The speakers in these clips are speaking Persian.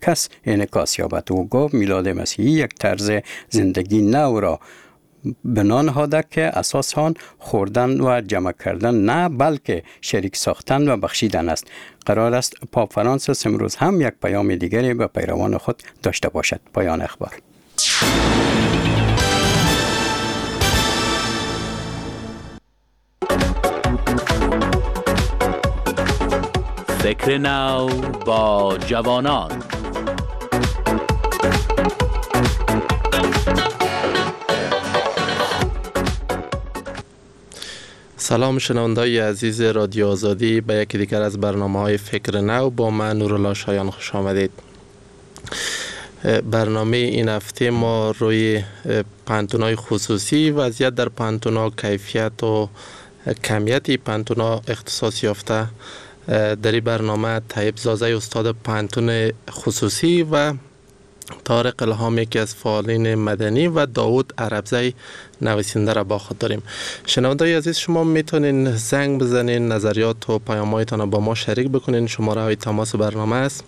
کس انعکاس یابد. او گفت میلاد مسیحی یک طرز زندگی نو را بنا نهاده که اساس آن خوردن و جمع کردن نه بلکه شریک ساختن و بخشیدن است. قرار است پاپ فرانسیس امروز هم یک پیام دیگری به پیروان خود داشته باشد. پایان اخبار. فکر نو با جوانان. سلام شنوندای عزیز رادیو آزادی، به یکی دیگر از برنامه‌های فکر نو با من نورالله شایان خوش آمدید. برنامه این هفته ما روی پانتون‌های خصوصی، وضعیت در پانتون‌ها، کیفیت و کمیت پانتون‌ها اختصاص یافته. در این برنامه طیب زازه استاد پانتون خصوصی و طارق الهام یکی از فعالین مدنی و داود عربزی نویسنده را با خود داریم. شنوندای عزیز، شما میتونین زنگ بزنین، نظریات و پیام‌هایتان را با ما شریک بکنین. شماره های تماس برنامه است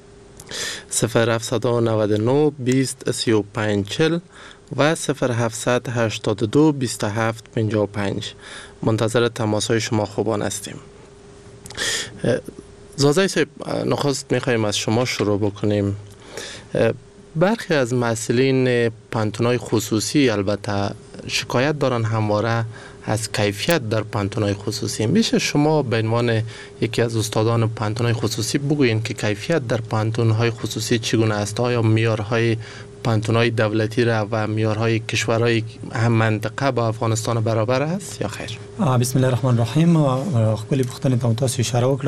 0799 20 35 40 و 0782 27 55. منتظر تماس های شما خوبان هستیم. زازای صاحب، نخست میخوایم از شما شروع بکنیم. برخی از مسئولین پانتون‌های خصوصی البته شکایت دارن همواره از کیفیت در پانتون‌های خصوصی. میشه شما به عنوان یکی از استادان پانتون‌های خصوصی بگویین که کیفیت در پانتون‌های خصوصی چگونه است؟ آیا معیارهای پانتون‌های دولتی را و معیارهای کشورهای هم منطقه با افغانستان برابر است یا خیر؟ بسم الله الرحمن الرحیم. خپل پوښتنې ته تاسو اشاره وکړه.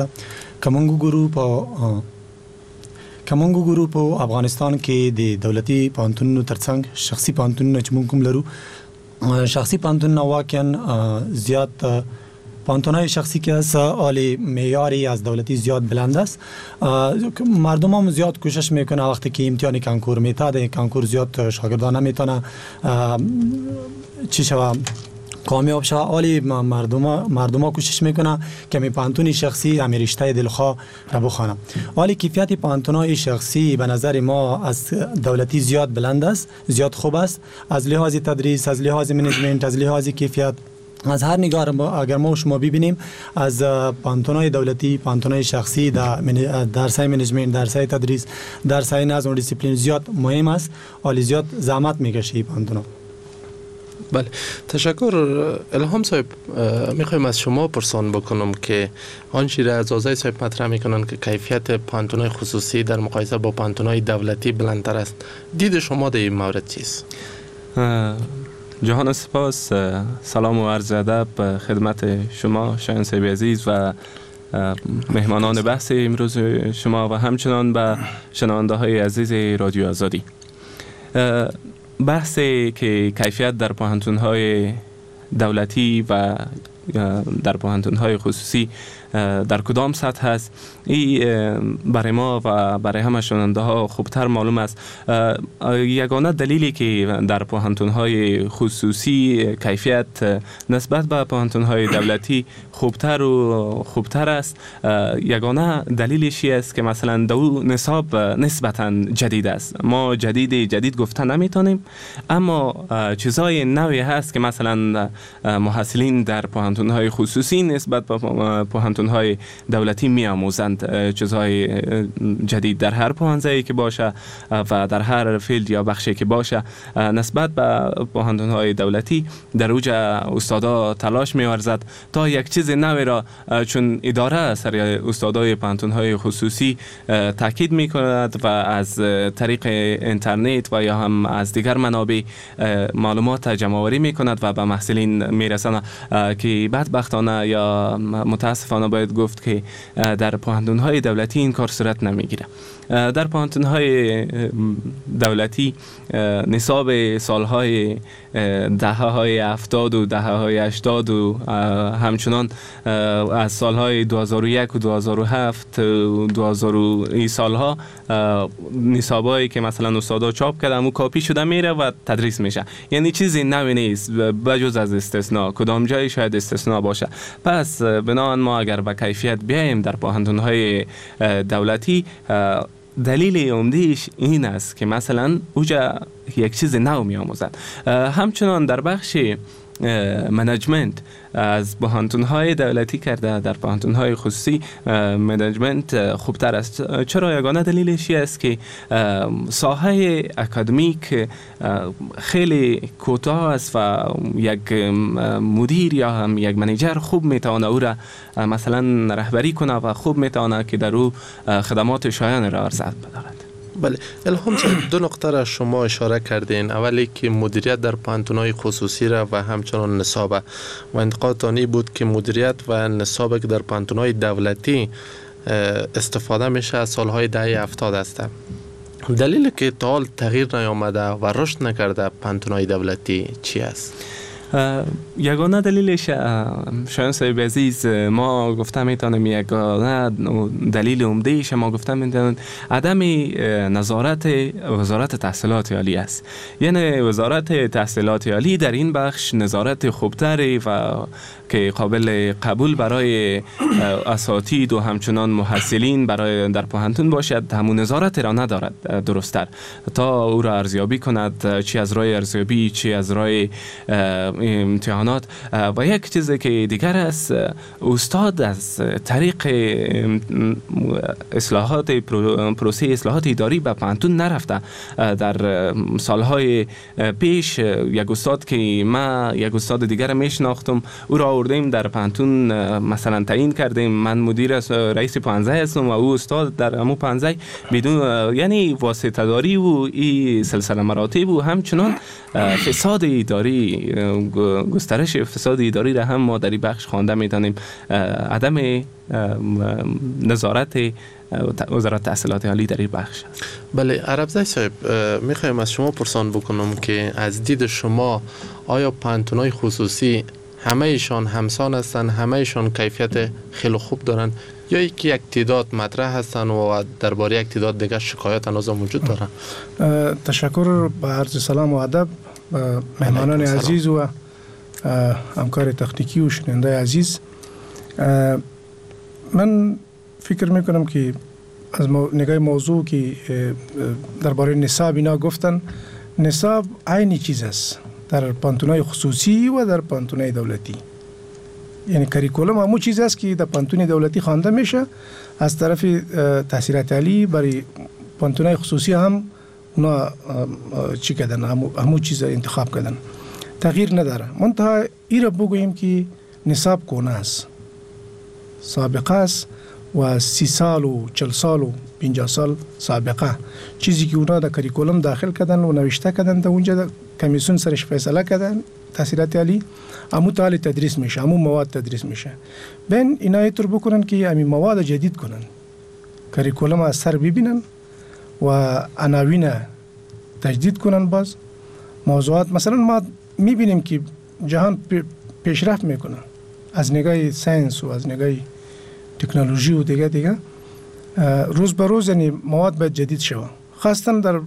کمونګو ګروپ په افغانستان کې د دولتي پانتونونو ترڅنګ شخصي پانتونونه چې موږ کوم لرو، شخصی پانتون واقعا زیاد پانتونای شخصی که است عالی معیاری از دولتی زیاد بلند است. مردم هم زیاد کوشش میکنه وقتی که امتحان کنکور میتاده، کنکور زیاد شاگردان نمیتونه چی شوه کامیاب شوه. عالی مردم کوشش میکنه که می پانتون شخصی همی رشته دلخواه را بخوانه. عالی کیفیت پانتونای شخصی به نظر ما از دولتی زیاد بلند است، زیاد خوب است، از لحاظ تدریس، از لحاظ منیجمنت، از لحاظ کیفیت، از هر نگاه اگر ما شما ببینیم از پانتونای دولتی، پانتونای شخصی در سای منیجمنت، در سای تدریس، در سای نظم و دیسیپلین زیاد مهم است. عالی زیاد زحمت میکشه پانتونا. بله، تشکر. الهام صاحب، میخوایم از شما پرسان بکنم که آنچه را از آزای صاحب مطرح میکنن که کیفیت پانتونای خصوصی در مقایسه با پانتونای دولتی بلندتر است، دید شما در این مورد چیست؟ جهان سپاس، سلام و عرض ادب خدمت شما شایان صاحب عزیز و مهمانان بحث امروز شما و همچنان به شنونده های عزیز رادیو آزادی. بحثی که کیفیت در پانتون‌های دولتی و در پانتون‌های خصوصی در کدام سطح هست، این برای ما و برای همه شنونده ها خوبتر معلوم است. یگانه دلیلی که در پانتون‌های خصوصی کیفیت نسبت به پانتون‌های دولتی خوبتر است، یگانه دلیلش است که مثلا دو نصاب نسبتاً جدید است. ما جدید گفتن نمیتونیم، اما چیزای نوی هست که مثلا محصلین در پانتون‌های خصوصی نسبت به پانتون‌های دولتی می‌آموزند. چیزهای جدید در هر پانزه‌ای که باشه و در هر فیلد یا بخشی که باشه نسبت به پانتون‌های دولتی در اوج استادا تلاش می‌ورزد تا یک چیز نوی را، چون اداره سر استادای پانتون‌های خصوصی تاکید می‌کند و از طریق اینترنت و یا هم از دیگر منابع معلومات جمع‌آوری می‌کند و به محصلین می‌رساند که بدبختانه یا متاسفانه باید گفت که در پانتون‌های دولتی این کار صورت نمیگیره. در پانتون‌های دولتی نصاب سالهای دهه‌های 70 و دهه‌های 80 و همچنان از سالهای 2001 و 2007 و 2000 این سالها نصابایی که مثلا استادا چاپ کردن و کاپی شده میره و تدریس میشه. یعنی چیزی نوی نیست بجز از استثناء. کدام جایی شاید استثناء باشه. پس بنابراین ما اگر به کیفیت بیایم در پانتون‌های دولتی، دلیل عمدهش این است که مثلا اوجا یک چیز نو می آموزد. همچنان در بخش منیجمنت از پانتون‌های دولتی کرده، در پانتون‌های خصوصی منیجمنت خوبتر است. چرا؟ یگانه دلیلش است که ساحه اکادمیک خیلی کوتاه است و یک مدیر یا هم یک منیجر خوب میتونه او را مثلا رهبری کنه و خوب میتونه که در او خدمات شایان را ارزد بدارد. بله، الهام صاحب، دو نقطه را شما اشاره کردین. اولی که مدیریت در پانتون‌های خصوصی را و همچنان نصاب و انتقادتانی بود که مدیریت و نصاب که در پانتون‌های دولتی استفاده میشه از سالهای دهه 70 است. دلیل که تا حال تغییر نیامده و رشد نکرده پانتون‌های دولتی چی است؟ یگانه دلیلش شایان صاحب عزیز، ما گفتم میتونم یگانه دلیل عمدهش ما گفتم میتونم عدم نظارت وزارت تحصیلات عالی است. یعنی وزارت تحصیلات عالی در این بخش نظارت خوبتری و که قابل قبول برای اساتید و همچنان محصلین برای در پانتون باشد، همون نظارت را ندارد درست‌تر تا او را ارزیابی کند، چی از راه ارزیابی چی از راه امتحانات. و یک چیز که دیگر است، استاد از طریق اصلاحات پروسه اصلاحات اداری به پانتون نرفته. در سالهای پیش یک استاد که ما یک استاد دیگر میشناختم، او را آوردیم در پانتون مثلا تعیین کردیم، من مدیر رئیس پانزه هستم و او استاد در همون پانزه، بدون یعنی واسطه داری و این سلسله مراتب و همچنان فساد اداری، گسترش فساد اداری را هم ما در این بخش خوانده میتونیم. عدم نظارت وزارت تحصیلات عالی در این بخش. بله، عربزی صاحب، میخوایم از شما پرسان بکنم که از دید شما آیا پانتون‌های خصوصی همه ایشان همسان هستند، همه ایشان کیفیت خیلی خوب دارند، یا یکی یک تعداد مطرح هستند و درباره یک تعداد دیگه شکایت هنوز موجود دارند؟ تشکر، با عرض سلام و ادب مهمانان عزیز و همکار تکنیکی و شنونده عزیز. من فکر میکنم که از نگاه موضوع که درباره نصاب اینا گفتن، نصاب عینی چیز است در پانتونای خصوصی و در پانتونای دولتی. یعنی کریکولم همون چیز است که در پانتون دولتی خوانده میشه، از طرف تحصیلات عالی برای پانتونای خصوصی هم اونا چی کردن، همون چیز انتخاب کردن، تغییر نداره. منتها ای را بگوییم که نصاب کونه است، سابقه است و 30 سال و 40 سال و 50 سال سابقه، چیزی که اونا در کریکولم داخل کردن و نوشته کردن، در اونجا کمیسیون سرش فیصله کردن تحصیلات عالی، همون تعال تدریس میشه، همون مواد تدریس میشه. بین اینا اینطور بکنن که همین مواد جدید کنن، کریکولم از سر ببینن و عناوین تجدید کنن. باز موضوعات مثلا ما میبینیم که جهان پیشرفت میکنه از نگاه ساینس و از نگاه تکنولوژی و دیگه روز به روز، یعنی مواد باید جدید شود، خاصتا در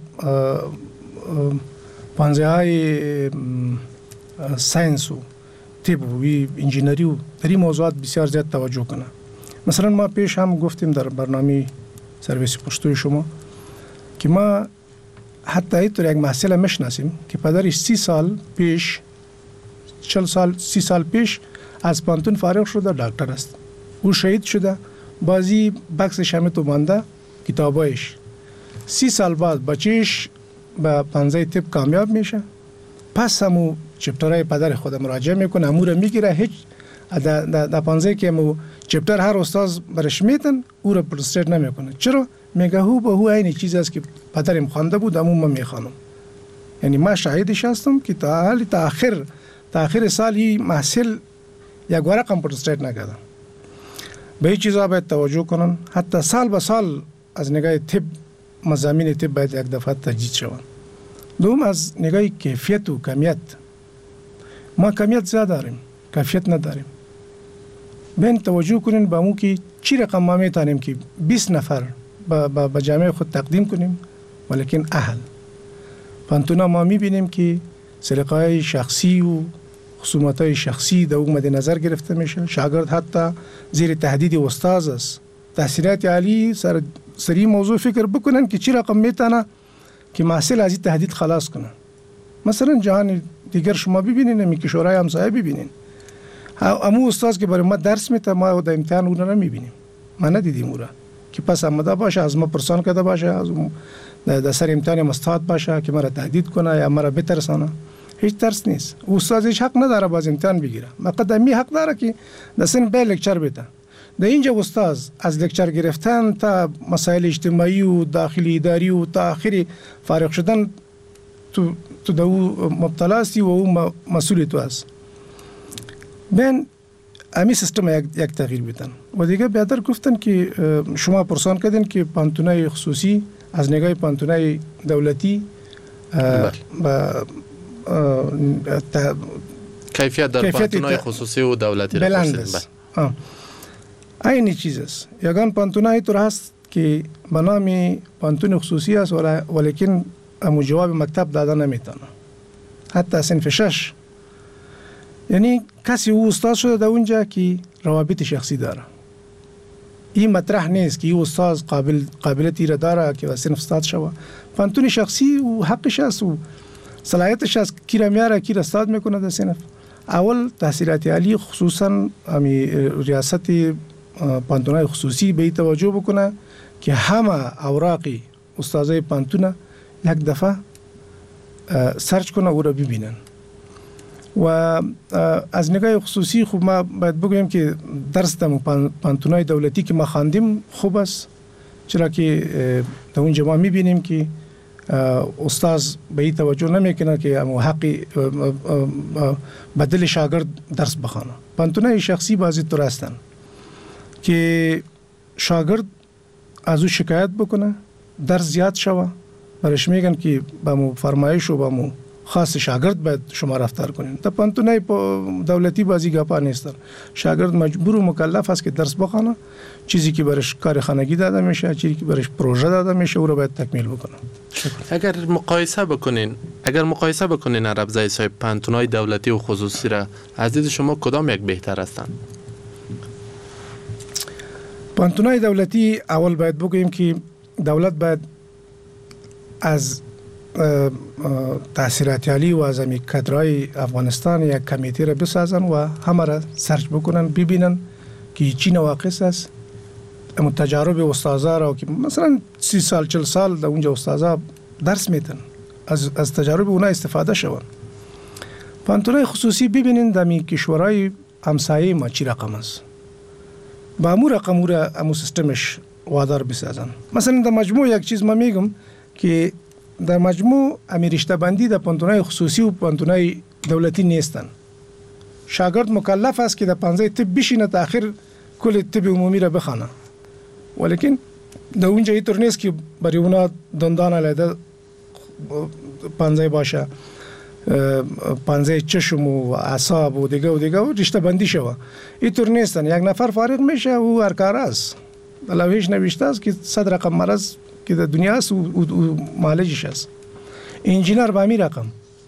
پانزه های ساینس و طب و انجینری و در این موضوعات بسیار زیاد توجه کنه. مثلا ما پیش هم گفتیم در برنامه سرویس پشتوی شما که ما حتی اینطور یک محصل میشناسیم که پدرش 30 سال پیش 40 سال 30 سال پیش از پانتون فارغ شده، دکتر است، او شهید شده، بازی بکسش همه تو مانده، کتابایش 30 سال بعد بچهش به پانزه طب کامیاب میشه، پس همو چپترهای پدر خود مراجعه میکنه، همو رو میگیره، هیچ در پانزه که همو چپتر هر استاد برش میتن او رو پرستریت نمیکنه. چرا؟ میگه هو به هو اینی چیز است که پدرم خوانده بود، همو من میخوانم. یعنی ما شاهدش هستم که تا آخر سال این محصل یک ورقم پرستریت نکردن. به این چیزا باید توجه کنن، حتی سال به سال از نگاه طب مضامین طب باید یک دفعه تجدید شوند. دوم از نگاه کیفیت و کمیت، ما کمیت زیاد داریم، کیفیت نداریم. بین توجه کنین به مو که چی رقم ما میتونیم که 20 نفر به جامعه خود تقدیم کنیم، ولیکن اهل پانتونا ما میبینیم که سلیقه‌های شخصی و خصومت‌های شخصی در مد نظر گرفته میشه. شاگرد حتی زیر تهدید استاد است. تحصیلات عالی سری موضوع فکر بکنن که چی رقم میتونه که محصل از این تهدید خلاص کنه. مثلا جهان دیگر شما ببینین، همی کشورهای همسایه ببینین، امو استاد که برای ما درس میده ما در امتحان اون رو نمیبینیم، ما ندیدیم اون را که پس آمده باشه از ما پرسان کرده باشه، از در سر امتحان استاد باشه که مرا تهدید کنه یا مرا بترسانه. هیچ ترس نیست. استاد هیچ حق نداره باز امتحان بگیره، مقدمی حق داره که در سن به لکچر بده. در اینجا استاد از لکچر گرفتن تا مسائل اجتماعی و داخلی اداری و تا آخری فارغ شدن تو دو مبتلاستی و او مسئول تو است. بین امی سیستم یک تغییر بدن. و دیگه بهتر گفتن که شما پرسان کردین که پانتونای خصوصی از نگاه پانتونای دولتی کیفیت در پانتونای خصوصی و دولتی بلند است. این چیز است. یگان پانتونای تو هست که به نام پانتون خصوصی است ولیکن امو جواب مکتب داده نمیتونه. حتی صنف 6 یعنی کسی او استاد شده در اونجا که روابط شخصی داره. این مطرح نیست که او استاد قابلیتی را داره که صنف استاد شوه. پانتون شخصی و حقش است و صلاحیتش است کی را میاره کی را استاد میکنه در صنف. اول تحصیلات عالی خصوصا امی ریاست پانتونای خصوصی به توجه بکنه که همه اوراقی استادای پانتونه یک دفعه سرچ کنه او را ببینن. و از نگاه خصوصی خوب ما باید بگویم که درس در پانتونای دولتی که ما خواندیم خوب است، چرا که در اونجا ما میبینیم که استاد به این توجه نمیکنه که امو حقی بدل شاگرد درس بخوانه. پانتونای شخصی بعضی طور هستن که شاگرد از او شکایت بکنه، درس زیاد شوه، برش میگن که با مو فرمایش و با مو خاص شاگرد باید شما رفتار کنین. تا پانتونای دولتی بازی گپا نیستن. شاگرد مجبور و مکلف است که درس بخونه، چیزی که برش کار خانگی داده میشه، چیزی که برش پروژه داده میشه او رو باید تکمیل بکنه. اگر مقایسه بکنین عرب زای صاحب پانتونای دولتی و خصوصی را از دید شما کدام یک بهتر هستند؟ پانتونای دولتی اول باید بگوییم که دولت باید از تحصیلات عالی و از امی کادرهای افغانستان یک کمیته را بسازن و همه را سرچ بکنن، ببینن که چی نواقص است. اما تجارب استادا را که مثلا 30 سال 40 سال در اونجا استادا درس میتن، از تجارب اونا استفاده شون. پانتونای خصوصی ببینین در می کشورهای همسایه ما چی رقم است، با امو رقم را امو سیستمش وادار بسازن. مثلا در مجموع یک چیز ما میگم که در مجموع امی رشته بندی در پانتونای خصوصی و پانتونای دولتی نیستن. شاگرد مکلف است که در پانزه طب بشینه تا آخر کل طب عمومی را بخونه، ولیکن در اونجا اینطور نیست که برای اونا دندان علیده پانزه باشه، پانزه چشم و اعصاب و دیگه و رشته بندی شوه. اینطور نیستن. یک نفر فارغ میشه او هر کار است. لوحش نوشته است که 100 رقم مرض که در دنیا است و معالجش است. انجینر به همین رقم.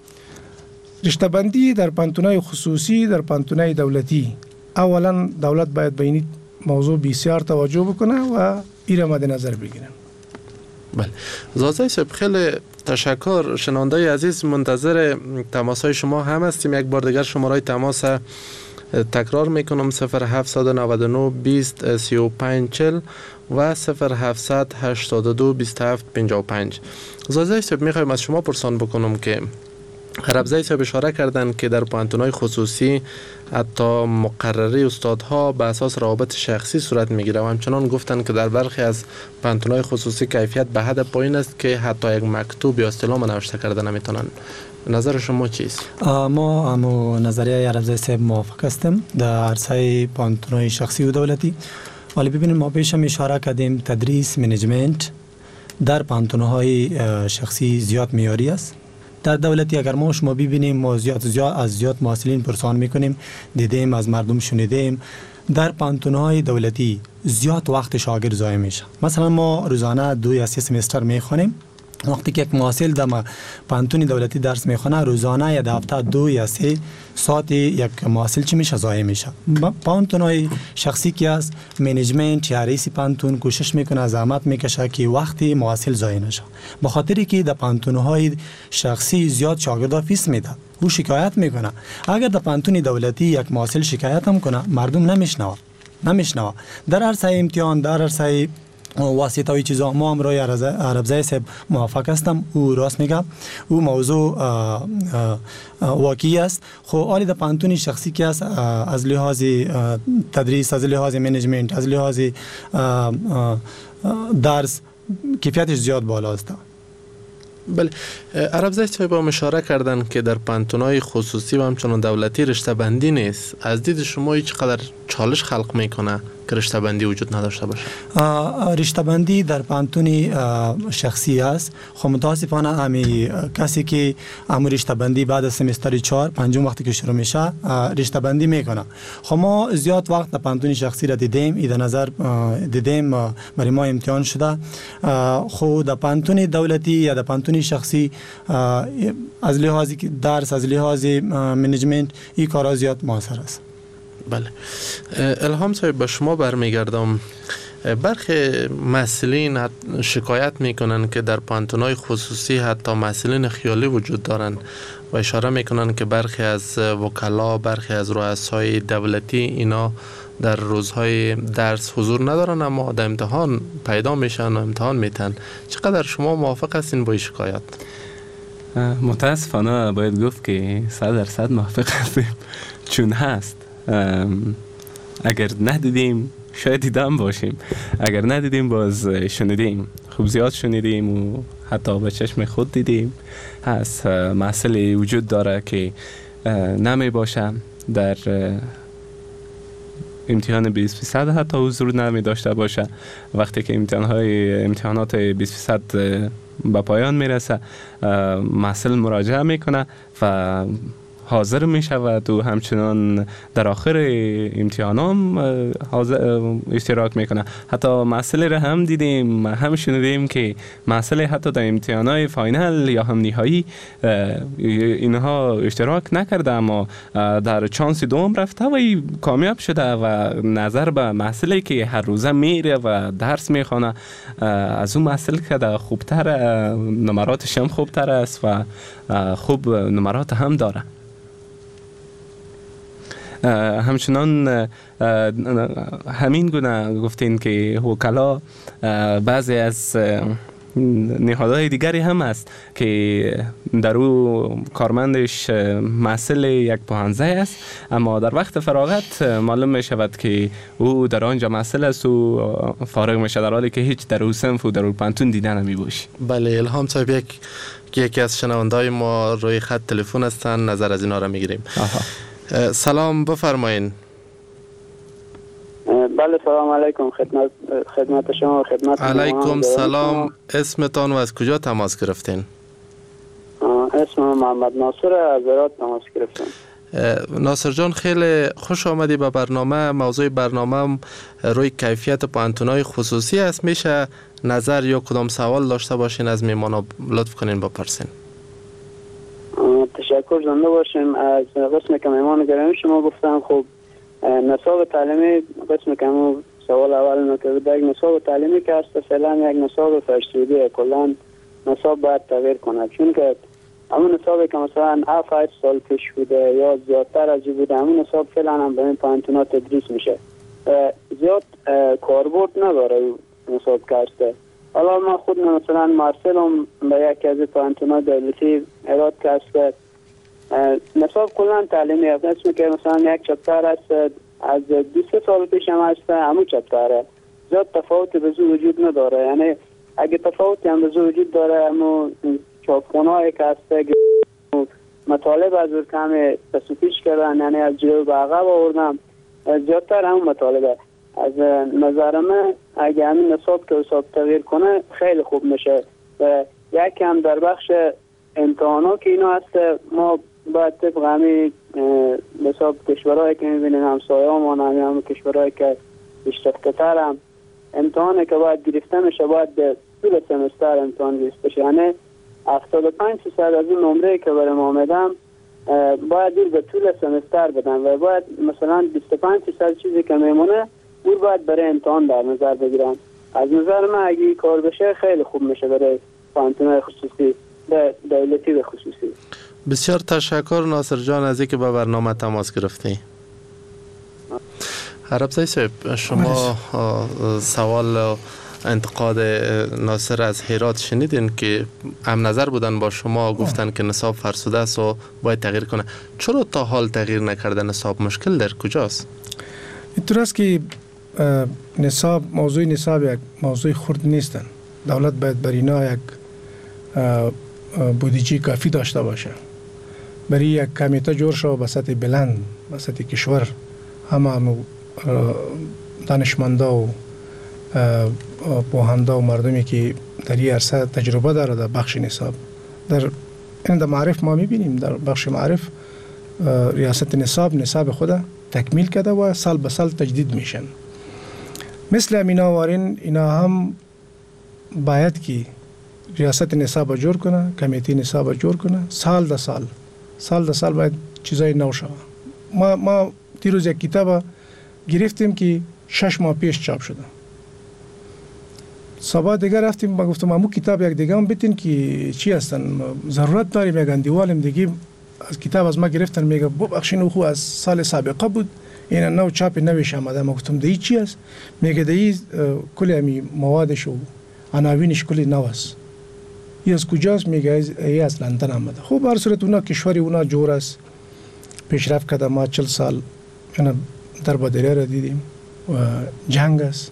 رشته بندی در پانتونای خصوصی، در پانتونای دولتی، اولا دولت باید به این موضوع بسیار توجه بکنه و این را مد نظر بگیرن. بله. زازای صاحب خیلی تشکر. شنونده عزیز منتظر تماسهای شما هم هستیم. یک بار دیگر شماره تماس تکرار میکنم: 0799 20 35 40 و 0782 27 55. زازای صاحب میخوایم از شما پرسان بکنم که عربزای صاحب اشاره کردن که در پانتونای خصوصی حتی مقرری استادها به اساس روابط شخصی صورت میگیره و همچنان گفتن که در برخی از پانتونای خصوصی کیفیت به حد پایین است که حتی یک مکتوب یا استلام نوشته کرده نمیتونن. نظر شما چیست؟ ما نظریه عربزای صاحب موافق هستیم در عرصه پانتونای شخصی و دولتی. ولی ببینیم ما پیش هم اشاره کردیم تدریس منیجمنت در پانتونهای شخصی زیاد معیاری است. در دولتی اگر ما شما ببینیم ما زیاد محصلین پرسان میکنیم، دیدیم از مردم شنیدیم در پانتونهای دولتی زیاد وقت شاگرد ضایع میشه. مثلا ما روزانه 2 یا 3 سمستر میخوانیم وقتی که یک محصل در پانتون دولتی درس میخونه روزانه یا در هفته 2 یا 3 ساعت یک محصل چی میشه ضایع میشه. پانتونای شخصی که است منیجمنت یا رئیس پانتون کوشش میکنه زحمت میکشه که وقتی محصل ضایع نشه، به خاطری که در پانتونهای شخصی زیاد شاگردا فیس میده، او شکایت میکنه. اگر در پانتون دولتی یک محصل شکایت هم کنه مردم نمیشنوه. در عرصه امتحان، در عرصه واسطه و چیزا ما هم روی عربزای صاحب موافق هستم، او راست میگه، او موضوع واقعی است. خب حالی در پانتون شخصی که است از لحاظ تدریس، از لحاظ منیجمنت، از لحاظ درس کیفیتش زیاد بالا است. بله، عربزای صاحب با اشاره کردن که در پانتونای خصوصی و همچنان دولتی رشته بندی نیست. از دید شما چقدر چالش خلق میکنه که رشته بندی وجود نداشته باشه؟ رشته بندی در پانتون شخصی است. خب متاسفانه همی کسی که امور رشته بندی بعد از سمستر 4 پنجم وقتی که شروع میشه رشته بندی میکنه. خب ما زیاد وقت در پانتون شخصی را دیدیم، ایده نظر دیدیم، برای ما امتحان شده. خب در پانتون دولتی یا در پانتون شخصی از لحاظ درس، از لحاظ منیجمنت این کارا زیاد موثر است. بله، الهام صاحب به شما برمیگردم. برخی مسئولین شکایت میکنن که در پانتونای خصوصی حتی مسئولین خیالی وجود دارن و اشاره میکنن که برخی از وکلا، برخی از رؤسای دولتی اینا در روزهای درس حضور ندارن اما در امتحان پیدا میشن و امتحان میتن. چقدر شما موافق هستین با این شکایت؟ متاسفانه باید گفت که 100% موافق هستیم، چون هست. اگر ندیدیم شاید دیدم باشیم، اگر ندیدیم باز شنیدیم، خوب زیاد شنیدیم و حتی به چشم خود دیدیم. هست مسئله وجود داره که نمی باشه در امتحان 20% حتی حضور نمی داشته باشه. وقتی که امتحانات 20% به پایان میرسه مسئول مراجعه میکنه و حاضر می شود و همچنان در آخر امتحان هم اشتراک میکنه. حتی مسئله را هم دیدیم، هم شنیدیم که مسئله حتی در امتحانات فاینل یا هم نهایی اینها اشتراک نکرده اما در چانس دوم رفته و کامیاب شده و نظر به مسئله که هر روزه میره و درس میخونه از اون مسئله که در خوبتر، نمراتش هم خوبتر است و خوب نمرات هم داره. همچنان همین گونه گفتین که وکلا بعضی از نهادهای دیگری هم است که در او کارمندش مسئله یک پوهنځی است اما در وقت فراغت معلوم می شود که او در آنجا مسئله است و فارغ می شود در حالی که هیچ در او صنف و در او پانتون دیده نمی باشی. بله، الهام صاحب یکی از شنونده‌های ما روی خط تلفن هستن، نظر از اینا را میگیریم. سلام، بفرمایین. بله، سلام علیکم، خدمت شما و خدمت علیکم سلام. اسمتان و از کجا تماس گرفتین؟ اسم محمد ناصر از هرات تماس گرفتم. ناصر جان، خیلی خوش آمدی به برنامه. موضوع برنامه روی کیفیت پانتونای خصوصی است. میشه نظر یا کدام سوال داشته باشین از میمانا لطف کنین بپرسین. تشکر، زنده باشیم. از قسم که میمان گرامی شما گفتم، خب نصاب تعلیمی قسم که سوال اول نکرده، یک نصاب تعلیمی که هست فعلا یک نصاب فرسودیه، کلا نصاب باید تغییر کنه، چون که همون نصابی که مثلا 7 سال پیش بوده یا زیادتر از این بوده، همون نصاب فعلا هم به این پانتونا تدریس میشه، زیاد کاربرد نداره نصاب که هسته. حالا ما خود مثلا مرسلم به یک از پانتونا دولتی هرات که هست، نصاب کلا تعلیمی هست، اسمی که مثلا یک چپتر هست از 2 سال پیش هم هست، همون چپتره، زیاد تفاوتی به زو وجود نداره. یعنی اگه تفاوتی هم به زو وجود داره، همون چاپخونه هایی که هست مطالب از کمی تصویش کردن، یعنی از جلو به عقب آوردم، زیادتر همون مطالبه. از نظر من اگه همین نصاب که حساب تغییر کنه خیلی خوب میشه. و یک هم در بخش امتحانا که اینا هست، ما باید طبق همین حساب کشورهایی که میبینیم همسایه همون هم کشورهایی که پیشرفته تر هم امتحانی که باید گرفته میشه باید طول سمستر امتحان ریز بشه. یعنی 75% از اون نمره که برام آمدم باید دیر به طول سمستر بدن و باید مثلا 25% چیزی که میمونه اون باید برای امتحان در نظر بگیرن. از نظر من اگه کار بشه خیلی خوب میشه برای پانتونای خصوصی دولتی و خصوصی. بسیار تشکر ناصر جان از اینکه به برنامه تماس گرفتی. عربزی صاحب شما سوال و انتقاد ناصر از هرات شنیدین که هم نظر بودن با شما، گفتن که نصاب فرسوده است و باید تغییر کنه. چرا تا حال تغییر نکرده نصاب؟ مشکل در کجاست؟ اینطور است که موضوع نصاب یک موضوع خرد نیستن. دولت باید بر اینا یک بودجه کافی داشته باشه. برای یک کمیته جور شو به سطح بلند، به سطح کشور، همه دانشمندا و پوهندا و مردمی که در این عرصه تجربه داره در بخش نصاب، در معرف ما میبینیم در بخش معرف ریاست نصاب خود تکمیل کرده و سال به سال تجدید میشن. مثل امینا وارین اینا هم باید که ریاست نصاب جور کنه، کمیته نصاب جور کنه، سال در سال باید چیزای نو شود. ما دیروز یک کتاب گرفتیم که 6 ماه پیش چاپ شده. صبح دیگه رفتیم ما گفتم امو کتاب یک دیگه هم بتین که چی هستن، ضرورت داریم یک اندیوالم دیگه از کتاب از ما گرفتن، میگه ببخشین او خو از سال سابقه بود، این نو چاپ نویش آمده. ما گفتم دی چی است؟ میگه دی کلی امی موادش و عناوینش کلی نو است. این از کجاست؟ میگه ای از لندن آمده. خب به هر صورت اونا کشوری اونا جور است، پیشرفت کرده. ما 40 سال در بدره را دیدیم و جنگ است.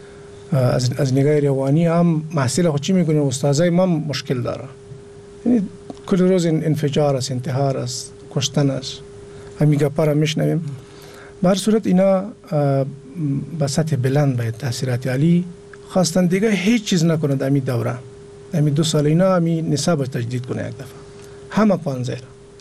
از نگاه روانی هم محصول خود چی میکنه؟ استادای ما مشکل داره. یعنی کل روز انفجار است، انتحار است، کشتن است. همین گپا را میشنویم. به هر صورت اینا به سطح بلند باید تاثیرات عالی خواستن دیگه هیچ چیز نکنه در این دوره. در 2 سال اینا همین نصاب تجدید کنه یک دفعه. همه 15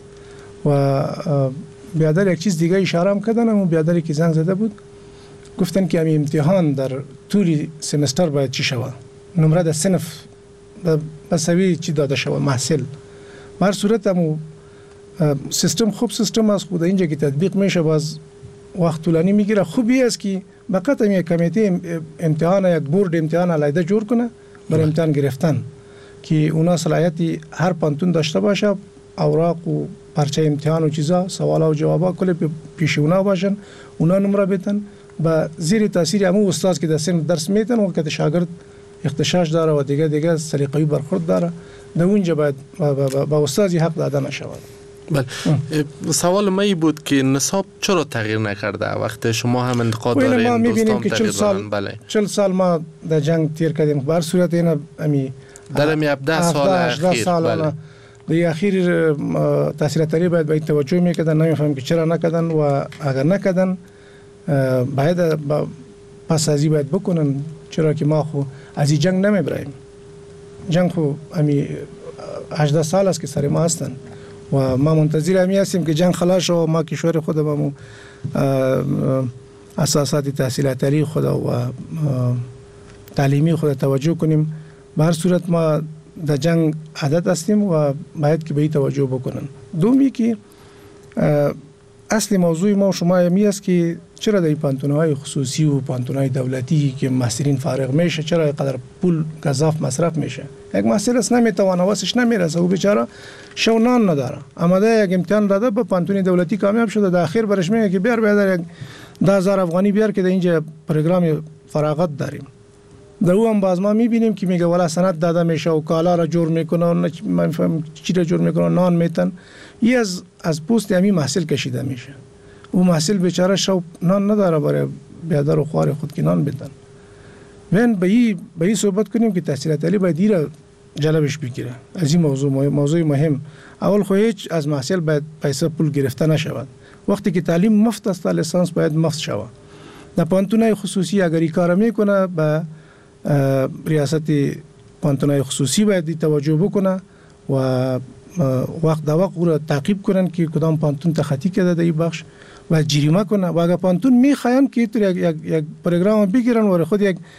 و بیادر یک چیز دیگه اشاره هم کردن. اون بیادری که زنگ زده بود گفتن که همین امتحان در طول سمستر باید چی شود، نمره در صنف بسوی چی داده شود محصول. به هر صورت همون سیستم خوب سیستم است، خود اینجا که تطبیق میشه باز وقت طولانی میگیره. خوبی است که فقط هم یک کمیته امتحان، یک بورد امتحان علیحده جور کنه برای امتحان گرفتن که اونا صلاحیتی هر پانتون داشته باشه، اوراق و پرچه امتحان و چیزا، سوالا و جوابا کل پیش اونا باشن، اونا نمره بدن با زیر تاثیر همون استاد که درس میتن و که شاگرد اختشاش داره و دیگه سلیقه‌ای برخورد داره، در اونجا باید با استاد حق داده نشود. بله. سوال ما بود که نصاب چرا تغییر نکرده وقتی شما هم انتقاد دارین؟ ما میبینیم که 40 سال ما در جنگ تیر کردیم. به هر صورت اینا در امی 17 سال اخیر در اخیر تاثیراتری باید به این توجه میکردن. نمیفهم که چرا نکردن و اگر نکردن باید پس ازی باید بکنن. چرا که ما خو از این جنگ نمیبریم. جنگ خو امی 18 سال است که سر ما هستن و ما منتظر همی هستیم که جنگ خلاص شد و ما کشور خودمون اساسات تحصیلاتری خود و تعلیمی خود توجه کنیم. به هر صورت ما در جنگ عادت هستیم و باید که به این توجه بکنن. دومی که اصل موضوع ما و شما همی است که چرا در پانتون‌های خصوصی و پانتون‌های دولتی که محصلین فارغ میشه چرا اینقدر پول گزاف مصرف میشه؟ یک محصل است نمیتونه واسش نمیرسه و بیچاره شونان نداره. آمده یک امتحان داده به پانتون دولتی کامیاب شده، در اخیر برش میگه که بیار یک 10000 افغانی بیار که در اینجا پروگرام فراغت داریم. در او هم باز ما میبینیم که میگه والا سند داده میشه و کالا را جور میکنه، نمیفهم چی را جور میکنه، نان میتن. این از پوست همین محصل کشیده میشه. او محصل بیچاره شو نان نداره برای بیادر و خوار خود که نان بدن. من به این صحبت کنیم که تحصیلات عالی باید ایره جلبش بگیره. از این موضوع مهم. اول خو هیچ از محصل باید پیسه پول گرفته نشود. وقتی که تعلیم مفت است لیسانس باید مفت شود. در پانتونای خصوصی اگر این کار میکنه به ریاست پانتونای خصوصی باید توجه بکنه و وقت او را تعقیب کنن که کدام پانتون تخطی کرده در این بخش و جریمه کنه. و اگر پانتون میخواین که یک پروگرام بگیرن و خود یک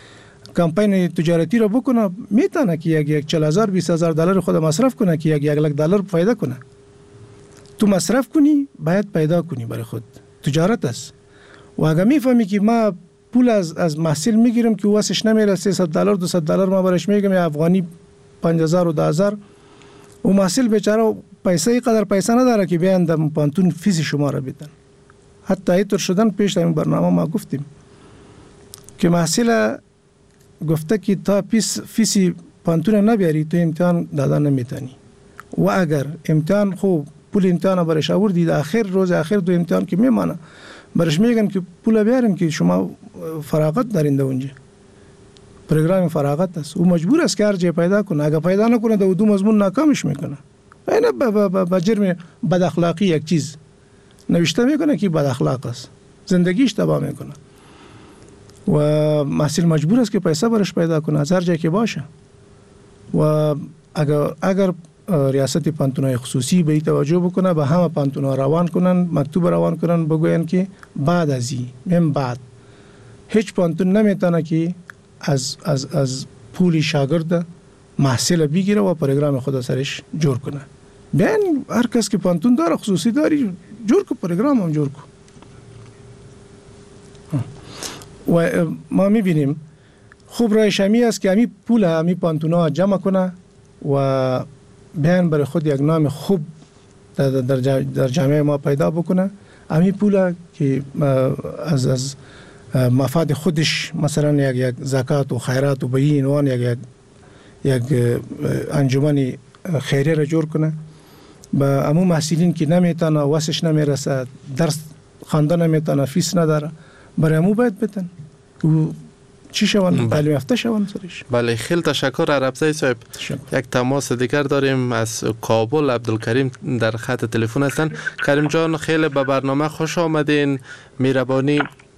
کمپین تجارتی رو بکنه، میتونه که یک 40,000 20,000 دلار خود مصرف کنه که یک لک دلار پیدا کنه. تو مصرف کنی باید پیدا کنی برای خود. تجارت است. و اگه میفهمی که ما پول از محصول میگیرم که واسش نمیره 300 دلار 200 دلار ما برش میگم یا افغانی 5000 و 10000 و محصول بیچاره پیسه قدر پیسه نداره که بیان در پانتون فیس شما را بدن. حتی اینطور شدن پیش در این برنامه ما گفتیم که محصول گفته که تا فیسی پانتون نبیاری تو امتحان دادن نمیتونی و اگر امتحان خوب پول امتحان برش آوردی آخر روز آخر دو امتحان که میمانه برش میگن که پول بیاریم که شما فراغت دارین در اونجا، پروگرام فراغت است. او مجبور است که هر جای پیدا کنه، اگر پیدا نکنه دو مضمون ناکامش میکنه. اینه با جرم بد اخلاقی یک چیز نوشته میکنه که بد اخلاق است، زندگیش تباه میکنه و محصول مجبور است که پیسه برش پیدا کنه از هر جای که باشه. و اگر ریاست پانتون‌های خصوصی به این توجه بکنه، به همه پانتون‌ها روان کنن، مکتوب روان کنن، بگوین که بعد از این بعد هیچ پانتون نمیتونه که از پول شاگرد محصول بگیره و پروگرام خود سرش جور کنه. بیان هر کس که پانتون داره خصوصی داری جور کو، پروگرام هم جور کو. و ما میبینیم خوب راه شمی است که همی پول همی پانتون‌ها جمع کنه و بیان برای خود یک نام خوب در جامعه ما پیدا بکنه. همی پول که از مفاد خودش مثلا یک زکات و خیرات و به این عنوان یک انجمن خیریه را جور کنه. با عموم محصولین که نمیتونه واسش نمیرسه، درس خوانده نمیتونه، فیس نداره، برای عموم باید بتن چی شوند، تعلیم یافته شوند سرش. بله، خیلی تشکر عربزی صاحب. یک تماس دیگر داریم از کابل. عبدالکریم در خط تلفن هستن. کریم جان خیلی به برنامه خوش آمدین. مهربانی.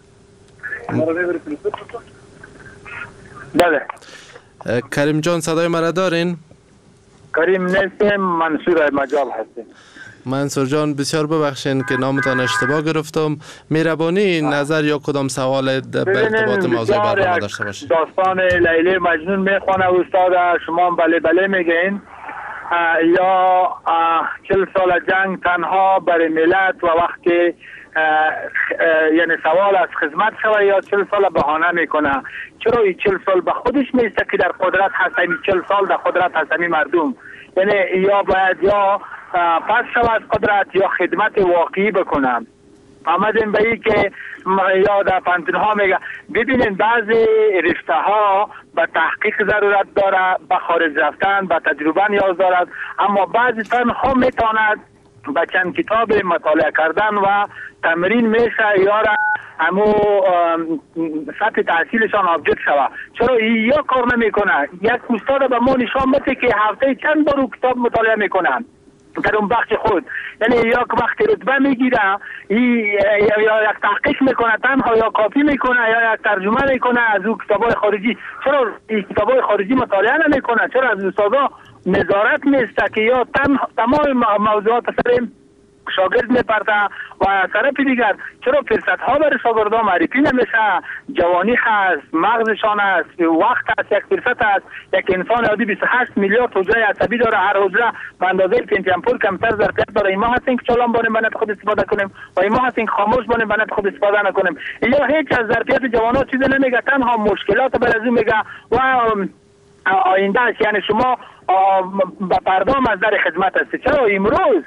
بله کریم جان صدای مرا دارین؟ کریم نیستم، منصور مجاب هستیم. منصور جان بسیار ببخشین که نامتان اشتباه گرفتم. مهربانی نظر یا کدام سوال به ارتباط موضوع برنامه داشته باشید. داستان لیلی مجنون میخوانه استاد، شما بله بله میگین. یا 40 سال جنگ تنها برای ملت و وقتی یعنی سوال از خدمت شوه یا 40 سال بهانه میکنه. چرا این 40 سال به خودش نیست که در قدرت هستن، 40 سال در قدرت هستن مردم؟ یعنی یا باید یا پس شو از قدرت یا خدمت واقعی بکنم. آمدیم به این که یا در پانتون ها میگه ببینین بعضی رشته ها به تحقیق ضرورت داره، به خارج رفتن به تجربه نیاز دارد، اما بعضی تنها میتواند به چند کتاب مطالعه کردن و تمرین میشه یا همو سطح تحصیلشان آبجکت شوه. چرا یا کار نمیکنه؟ یک استاد به ما نشان بده که هفته چند بار کتاب مطالعه میکنن در اون بخش خود، یعنی یا وقتی رتبه میگیره یا یک تحقیق میکنه تنها یا کاپی میکنه یا یک ترجمه میکنه از اون کتابای خارجی. چرا این کتابای خارجی مطالعه نمیکنه؟ چرا از استادا نظارت نیست که یا تمام موضوعات سر شاگرد میپرده؟ و از طرف دیگر چرا فرصت ها برای شاگردان معرفی نمیشه؟ جوانی هست، مغزشان است، وقت است، یک فرصت است. یک انسان عادی 28 میلیارد حجره عصبی داره، هر حجره به اندازه پنتیامپور کمتر ظرفیت داره. این ما هستیم که چالان بانیم به نفع خود استفاده کنیم و این ما هستیم که خاموش بانیم به نفع خود استفاده نکنیم. یا هیچ از ظرفیت جوانان چیزی نمیگه، تنها مشکلات بر از اون میگه و آینده است. یعنی شما به پردام از در خدمت هستید. چرا امروز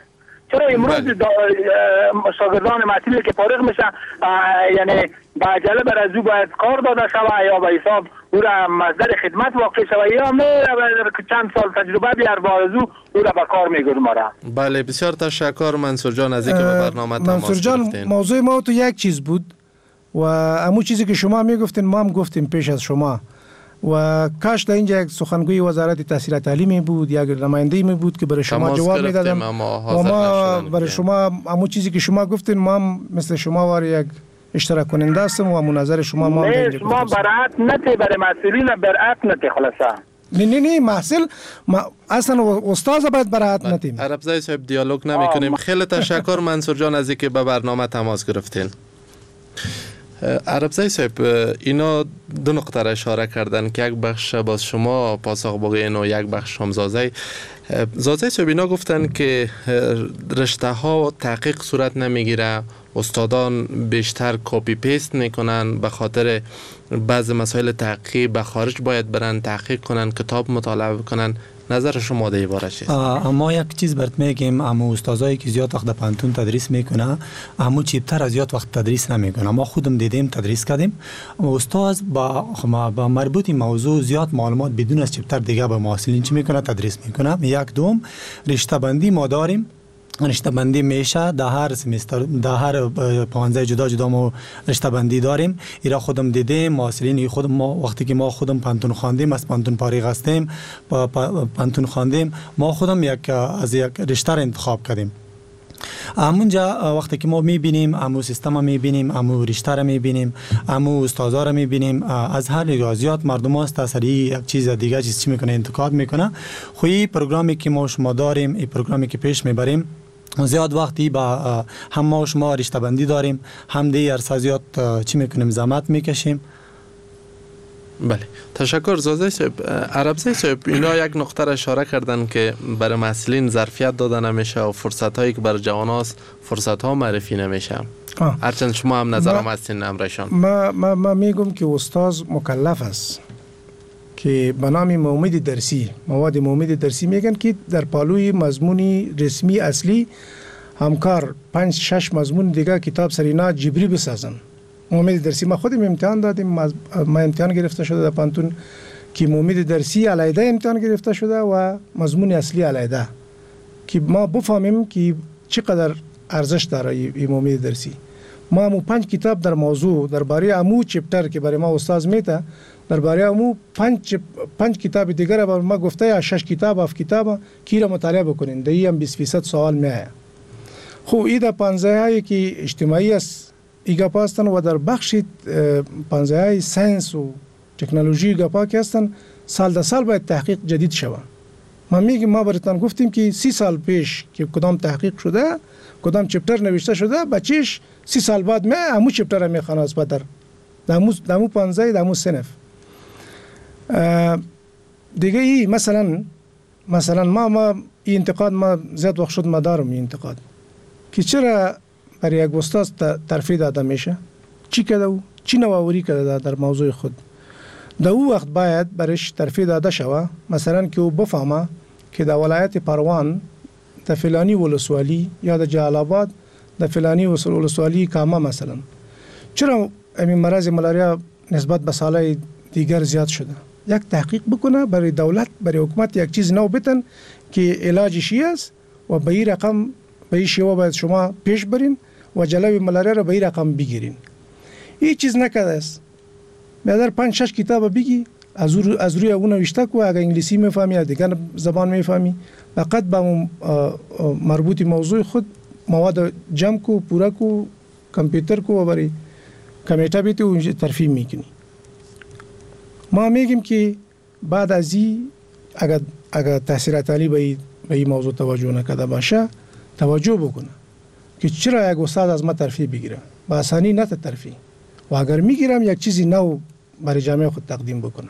شاگردان معطیلی که فارغ میشه یعنی با عجله بر از او باید کار داده شوه یا به حساب او را مصدر خدمت واقع شوه یا میره چند سال تجربه بیار با از او را به کار میگذاره. بله بسیار تشکر منصور جان از اینکه به برنامه تماس منصور جان گرفتین. موضوع ما تو یک چیز بود و همون چیزی که شما میگفتین ما هم گفتیم پیش از شما و کاش در اینجا یک سخنگوی وزارت تحصیل تعلیمی بود، یک نماینده می بود که برای شما جواب میدادم و ما برای شما همون چیزی که شما گفتین ما هم مثل شما وار یک اشتراک کننده هستم و مناظر شما ما نه شما برات نته برای مسئولین برات نته خلاصه نه محصول اصلا استاد باید برات نتیم. عربزی صاحب دیالوگ نمی کنیم. خیلی تشکر منصور جان از اینکه به برنامه تماس گرفتین. عربزای صاحب، اینا دو نقطه را اشاره کردن که یک بخش باز شما پاسخ بگین و یک بخش هم زازای صاحب. اینا گفتن که رشته ها تحقیق صورت نمیگیره، استادان بیشتر کپی پیست میکنن، به خاطر بعض مسائل تحقیقی به خارج باید برن تحقیق کنن، کتاب مطالعه کنن. نظر شما در باره چیست؟ ما یک چیز برات میگیم، اما استادایی که زیاد وقت در پانتون تدریس میکنه اما چیپتر از زیاد وقت تدریس نمیکنه. ما خودم دیدیم تدریس کردیم، استاد با مربوط موضوع زیاد معلومات بدون از چیپتر دیگه به معلولین چی میکنه تدریس میکنه. یک دوم رشته بندی ما داریم، رشته بندی میشه در هر سمستر، در هر 15 جدا ما رشته بندی داریم. ایرا خودم دیدیم معلولین خودم، ما وقتی که ما خودم پانتون خواندیم، از پانتون فارغ هستیم، پانتون خواندیم، ما خودم از یک رشته را انتخاب کردیم. همونجا وقتی که ما میبینیم امو سیستم میبینیم، امو رشته را میبینیم، امو استادا را میبینیم، از هر ریاضیات مردم هست سری یک چیز دیگه چیز چی میکنه انتقاد میکنه. خوی پروگرامی که ما شما داریم، این پروگرامی که پیش میبریم زیاد وقتی با هم ما شما رشته بندی داریم، هم دی ارسازیات چی میکنیم زحمت میکشیم. بله، تشکر زازه صاحب. عربزای صاحب، اینا یک نقطه را اشاره کردن که برای مسئولین ظرفیت داده نمیشه و فرصت هایی که برای جوان هاست فرصت ها معرفی نمیشه. هرچند شما هم نظرم هستین امرشان. ما میگم که استاد مکلف است که به نام مواد درسی، مواد مواد درسی میگن که در پالوی مضمونی رسمی اصلی همکار 5-6 مضمون دیگه کتاب سرینا جبری بسازن. مواد درسی ما خودم امتحان دادیم، ما امتحان گرفته شده در پانتون که مواد درسی علیحده امتحان گرفته شده و مضمون اصلی علیحده، که ما بفهمیم که چقدر ارزش داره این مواد درسی. ما همو 5 کتاب در موضوع درباره امو چپتر که برای ما استاد میته، درباره امو 5 کتاب دیگر بر ما گفته یا 6 کتاب 7 کتاب کی را مطالعه بکنین، در این 20% سوال میایه. خو این در 15 هایی که اجتماعی است ایگا پاستن و در بخش 15 های ساینس و تکنولوژی ایگا پاک هستن، سال در سال باید تحقیق جدید شوه. ما میگیم، ما براتون گفتیم که 30 سال پیش که کدام تحقیق شده، کدام چپتر نوشته شده، بچهش 30 سال بعد می همو چپتر میخوانه از بدر دمو 15 دمو صنف دیگه. ای مثلا ما این انتقاد ما زیاد وقت شد ما دارم این انتقاد که چرا برای یک استاد ترفیع داده میشه، چی کرده او، چی نوآوری کرده در موضوع خود. در او وقت باید برش ترفیع داده شوه، مثلا که او بفهمه که در ولایت پروان در فلانی ولسوالی یا در جلال آباد در فلانی ولسوالی کامه مثلا چرا این مرض ملاریا نسبت به سالهای دیگر زیاد شده. یک تحقیق بکنه برای دولت، برای حکومت یک چیز نو بتن که علاجش است و به این رقم، به این شیوه باید شما پیش برین و جلوی ملاریا را به این رقم بگیرین. این چیز نکرده است. بیادر 5-6 کتاب بگی از روی اون نوشته کو، اگر انگلیسی میفهمی یا دیگر زبان میفهمی، فقط با مربوط موضوع خود مواد جمع کو، پورا کو، کامپیوتر کو و برای کمیته بیتی اونجا ترفیع میکنی. ما میگیم که بعد از این اگر تحصیلات عالی به این موضوع توجه نکرده باشه، توجه بکنه که چرا یک استاد از ما ترفیع بگیره، با آسانی نه ترفیع، و اگر میگیرم یک چیزی نو برای جامعه خود تقدیم بکنه.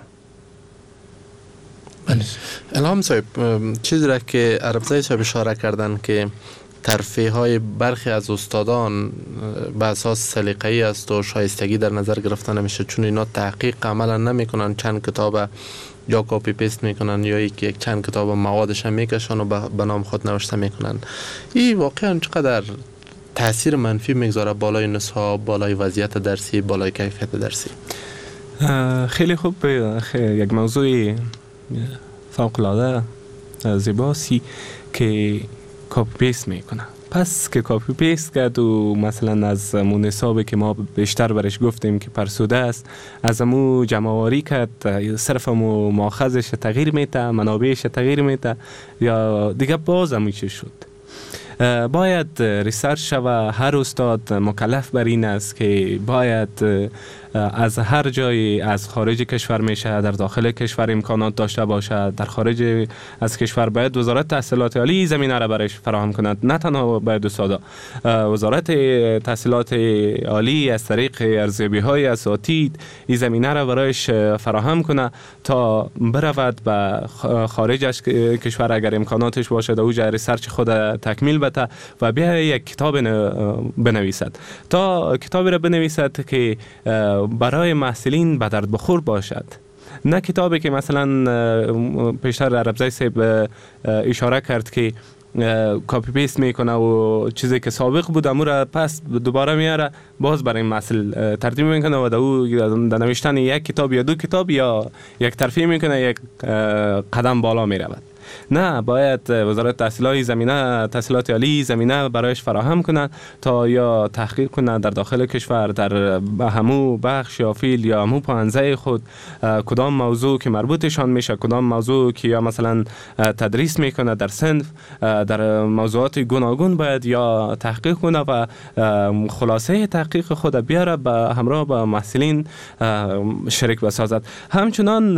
الهام صاحب، چیزی را که عربزای صاحب اشاره کردن که ترفیع های برخی از استادان به اساس سلیقه‌ای است و شایستگی در نظر گرفته نمیشه، چون اینا تحقیق عملا نمیکنن، چند کتاب یا کپی پیست میکنن یا یک چند کتاب موادش هم میکشن و به نام خود نوشته میکنن. این واقعا چقدر تاثیر منفی میگذاره بالای نصها، بالای وضعیت درسی، بالای کیفیت درسی؟ خیلی خوب، یک موضوع فوق العاده زیباسی که کپی پیست میکنه. پس که کپی پیست کرد و مثلا از مون حسابی که ما بیشتر برش گفتیم که فرسوده است، از امو جمع‌آوری کرد، صرف امو ماخذش تغییر میده، منابعش تغییر میده، یا دیگه باز میشه شد. باید ریسرچ و هر استاد مکلف بر این است که باید از هر جایی از خارج کشور میشه، در داخل کشور امکانات داشته باشه، در خارج از کشور باید وزارت تحصیلات عالی زمینه را برایش فراهم کند. نه تنها باید استادا، وزارت تحصیلات عالی از طریق ارزیابی‌های اساتید این زمینه را برایش فراهم کنه تا برود به خارج از کشور اگر امکاناتش باشه در اوج ریسرچ خود تکمیل بده و بیا یک کتاب بنویسد. تا کتابی را بنویسد که برای محصلین به درد بخور باشد، نه کتابی که مثلا پیشتر عربزای صاحب اشاره کرد که کاپی پیست میکنه و چیزی که سابق بود امو را پس دوباره میاره باز برای محصل ترتیب میکنه و در نوشتن یک کتاب یا دو کتاب یا یک ترفیع میکنه یک قدم بالا میرود. نه، باید وزارت تحصیلات عالی زمینه برایش فراهم کنند تا یا تحقیق کنند در داخل کشور در همو بخش یا فیل یا همو پانزه خود کدام موضوع که مربوطشان میشه، کدام موضوع که یا مثلا تدریس میکنه در صنف، در موضوعات گوناگون باید یا تحقیق کنه و خلاصه تحقیق خود بیاره به همراه با محصلین شریک بسازد. همچنان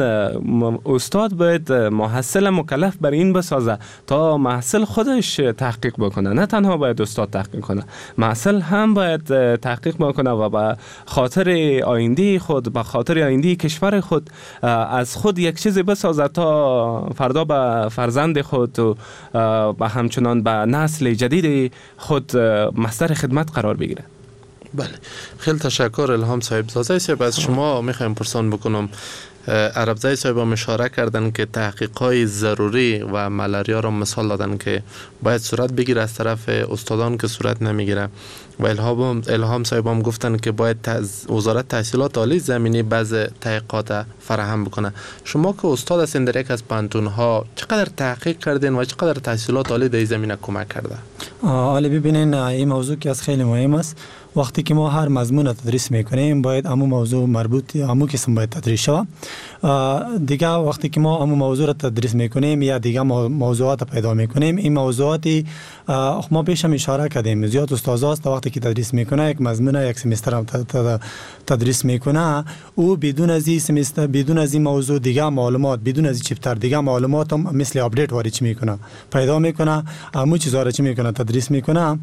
استاد باید محصل مکلف بر این بسازه تا محصل خودش تحقیق بکنه، نه تنها باید استاد تحقیق کنه، محصل هم باید تحقیق بکنه و به خاطر آینده خود، به خاطر آینده کشور خود از خود یک چیزی بسازه تا فردا به فرزند خود و به همچنان به نسل جدید خود مصدر خدمت قرار بگیره. بله، خیلی تشکر الهام صاحب. زازای صاحب از شما میخوایم پرسان بکنم. عربزای صاحب هم اشاره کردن که تحقیقات ضروری و ملاریا را مثال دادن که باید صورت بگیره از طرف استادان که صورت نمیگیره و الهام صاحب هم گفتن که باید وزارت تحصیلات عالی زمینی بعض تحقیقات فراهم بکنه. شما که استاد هستین در یک از پانتون‌ها چقدر تحقیق کردین و چقدر تحصیلات عالی در این زمینه کمک کرده؟ حالا ببینین این موضوع که از خیلی مهم است. وقتی که ما هر مضمون تدریس میکنیم باید همون موضوع مربوط همون قسم باید تدریس شود. دیگه وقتی که ما همون موضوع را تدریس میکنیم یا دیگه موضوعات پیدا میکنیم، این موضوعاتی ما پیش هم اشاره کردیم زیاد استاد وقتی که تدریس میکنه یک مضمون یک سمستر هم تدریس میکنه او بدون از این سمستر بدون از این موضوع دیگه معلومات بدون از این چپتر دیگه معلومات هم مثل آپدیت وارد میکنه پیدا میکنه همون چیزا را چی میکنه تدریس میکنه.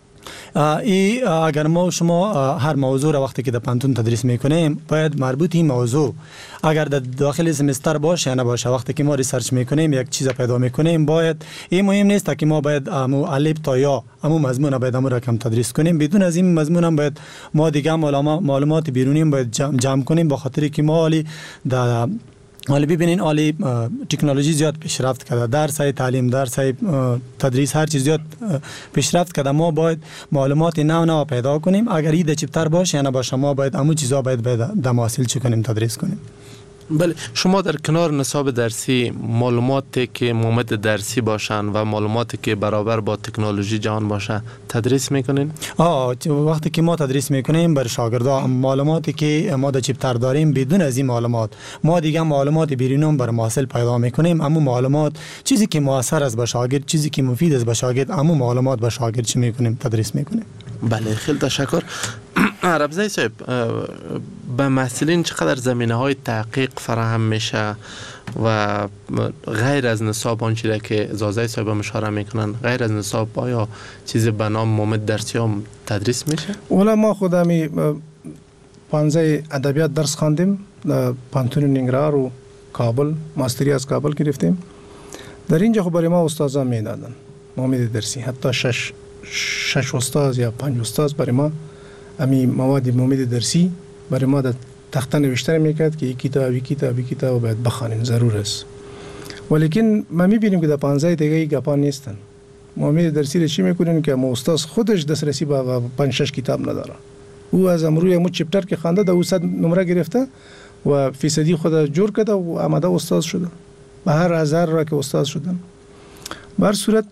اگر ما شما هر موضوع را وقتی که در پانتون تدریس میکنیم باید مربوط این موضوع اگر در داخل سمستر باشه یا نباشه، وقتی که ما ریسرچ میکنیم یک چیز پیدا میکنیم باید این مهم نیست که ما باید الف تا یا همون مضمون باید همون رقم تدریس کنیم، بدون از این مضمون هم باید ما دیگه معلومات بیرونی باید جمع کنیم، به خاطر که ما حالا ببینین عالی تکنولوژی زیاد پیشرفت کرده، درسای تعلیم، درسای تدریس، هر چیز زیاد پیشرفت کرده. ما باید معلومات نو پیدا کنیم. اگر این چپتر باشه یا نباشه ما باید همون چیزا باید دماسل چی کنیم تدریس کنیم. بله، شما در کنار نصاب درسی معلوماتی که ممد درسی باشن و معلوماتی که برابر با تکنولوژی جهان باشه تدریس میکنین؟ وقتی که ما تدریس میکنیم بر شاگردان معلوماتی که ما در چپتر داریم بدون از این معلومات ما دیگه معلومات بیرونم بر محصل پیدا میکنیم. اما معلومات چیزی که موثر است به شاگرد، چیزی که مفید است به شاگرد، اما معلومات به شاگرد چی میکنیم تدریس میکنیم. بله، خیلی تشکر. عربزای صاحب، به محصلین چقدر زمینه های تحقیق فراهم میشه و غیر از نصاب آنچه که زازای صاحب اشاره میکنن، غیر از نصاب آیا چیزی به نام ممد درسی هم تدریس میشه؟ اولا ما خودمی 15 ادبیات درس خواندیم در پانتون نینگرهار و کابل، ماستری از کابل گرفتیم. در اینجا خب برای ما استادان میدادن ممد درسی، حتی 6 استاد یا 5 استاد برای ما امی مواد ممد درسی برای ما در تخته نوشته میکرد که یک کتاب باید بخوانیم، ضرور است. ولیکن ما میبینیم که در 15 دیگه گپا نیستن. ممد درسی رو چی میکنین که استاد خودش دسترسی به 5-6 کتاب نداره. او از امروی همون چپتر که خوانده در 100 نمره گرفته و فیصدی خود جور کرده و آمده استاد شده. به هر هزار را که استاد شدن. بر صورت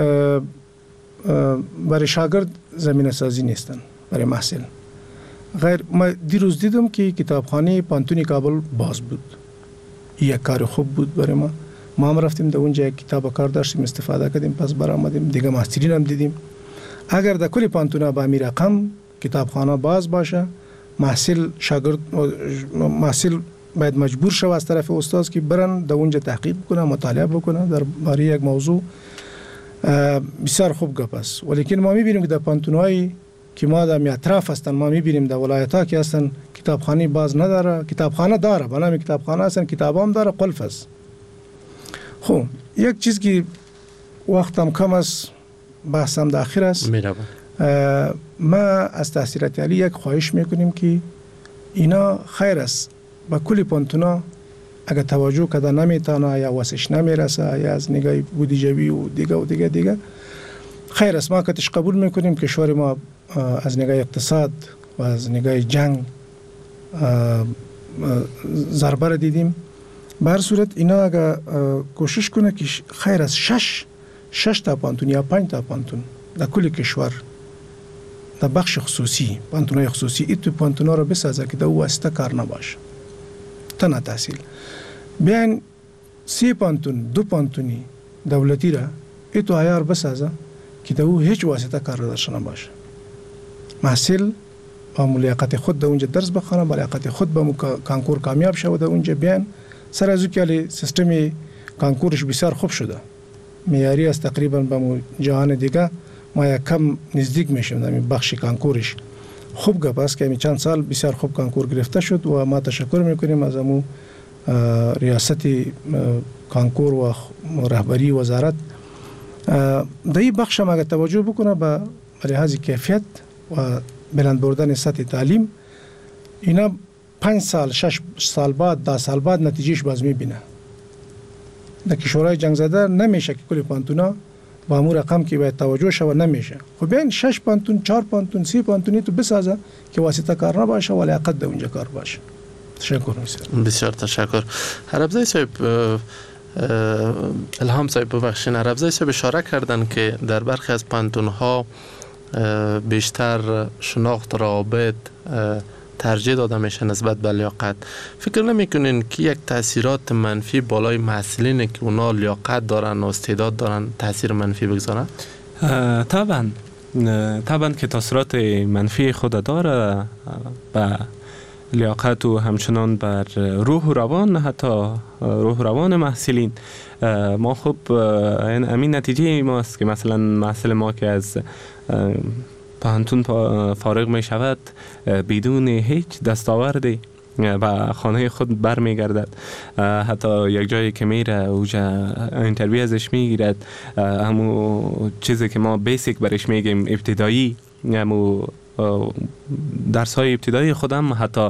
برای شاگرد زمینه سازی نیستن برای محصل. غیر ما دیروز دیدم که کتابخانه پانتونی کابل باز بود. یک کار خوب بود برای ما. ما هم رفتیم در اونجا یک کتاب کار داشتیم، استفاده کردیم، پس برآمدیم. دیگه ماسترین هم دیدیم. اگر در کل پانتونا با می رقم کتابخانه باز باشه محصل باید مجبور شود از طرف استاد که برن در اونجا تحقیق بکنه، مطالعه بکنه در باره یک موضوع. بسیار خوب گپ است. ولیکن ما میبینیم که در پانتون‌هایی که ما در اطراف هستن، ما میبینیم در ولایت‌ها که هستن کتابخانه باز نداره، کتابخانه داره، به نام کتابخانه هستن، کتاب هم داره، قلف است. خب یک چیز که وقتم کم است، بحثم در آخر است. ما از تحصیلات عالی یک خواهش میکنیم که اینا خیر است با کلی پانتونا اگر توجه کده نمیتونه یا واسش نمیرسه یا از نگاه بودجه‌ای و دیگه خیر است. ما کتش قبول میکنیم کشور ما از نگاه اقتصاد و از نگاه جنگ ضربه را دیدیم. به هر صورت اینا اگر کوشش کنه که خیر است 6 تا پانتون یا 5 تا پانتون در کل کشور در بخش خصوصی، پانتونای خصوصی، ایتو پانتونا رو بسازه که در واسطه کار نباشه، تنها تحصیل. بیاین 3 پانتون 2 پانتونی دولتی را ایتو عیار بسازه که در هیچ واسطه کار داشته نباشه. محصل با لیاقت خود در اونجا درس بخونه، با لیاقت خود با کانکور کامیاب شود در اونجا. بیان سر از که سیستم کانکورش بسیار خوب شده، معیاری است، تقریبا با جهان دیگه ما یک کم نزدیک میشیم در بخش کانکورش. خوب گپ است که می چند سال بسیار خوب کانکور گرفته شد و ما تشکر میکنیم از امو ریاست کانکور و رهبری وزارت. در این بخش هم اگر توجه بکنه به لحاظ کیفیت و بلند بردن سطح تعلیم، اینا 5 سال 6 سال بعد 10 سال بعد نتیجهش باز میبینه. در کشورهای جنگ زده نمیشه که کلی پانتونا با همون رقم که باید توجه شود نمیشه. خب بیاین 6 پانتون 4 پانتون 3 پانتونی تو بسازه که واسطه کار نباشه ولی لیاقت در اونجا کار باشه. تشکر. بسیار تشکر. عربزای صاحب، الهام صاحب ببخشید، عربزای صاحب اشاره کردن که در برخی از پانتون‌ها بیشتر شناخت روابط ترجیح داده میشه نسبت به لیاقت. فکر نمیکنین که یک تاثیرات منفی بالای محصلین که اونا لیاقت دارن و استعداد دارن تاثیر منفی بگذارن؟ طبعا که تاثیرات منفی خود داره به لیاقت و همچنان بر روح و روان، حتی روح و روان محصلین. ما خب همین نتیجه ماست که مثلا محصل ما که از پانتون فارغ می شود بدون هیچ دستاوردی و خانه خود بر می گردد. حتی یک جایی که میره اوجا اینترویو ازش میگیرد، همو چیزی که ما بیسیک برش میگیم ابتدایی، همو درس های ابتدایی خودم حتی